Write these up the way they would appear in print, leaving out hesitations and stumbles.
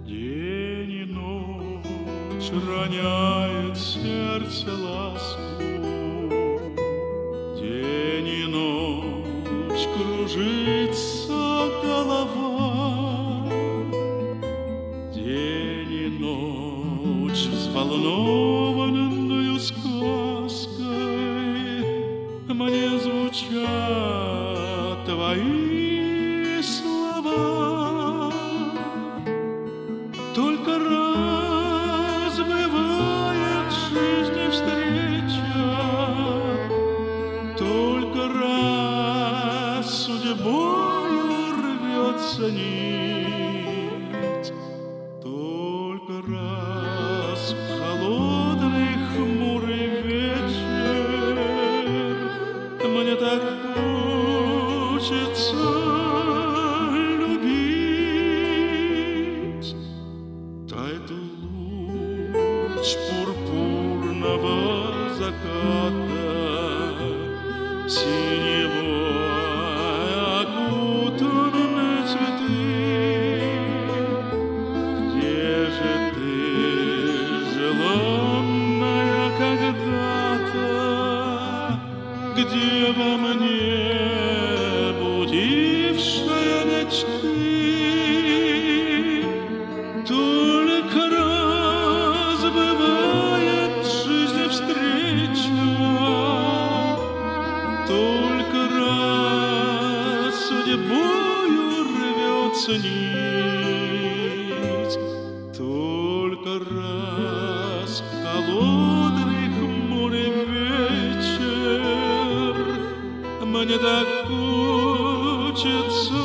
День и ночь роняет сердце ласку, день и ночь кружится голова, день и ночь взволнованную сказкой мне звучат твои слова. Только раз бывает в жизни встреча, только раз судьбою рвется нить, только раз в холодный хмурый вечер мне так хочется любить. Тает луч пурпурного заката, синевой окутаны цветы. Где же ты, желанная когда-то, где во мне будившая мечты? Только раз бывает в жизни встреча, только раз судьбою рвется нить, только раз в холодный хмурый вечер мне так хочется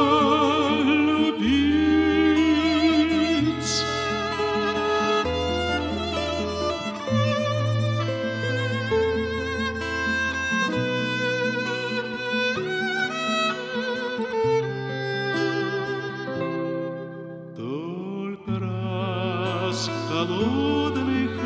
любить. Только раз в холодный